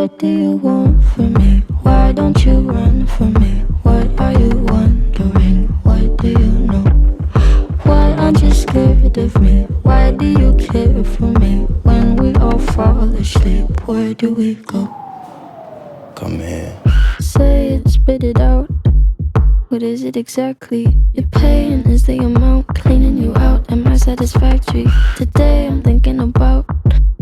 What do you want from me? Why don't you run from me? What are you wondering? What do you know? Why aren't you scared of me? Why do you care for me? When we all fall asleep, where do we go? Come here. Say it, spit it out. What is it exactly? Your pain is the amount cleaning you out. Am I satisfactory? Today I'm thinking about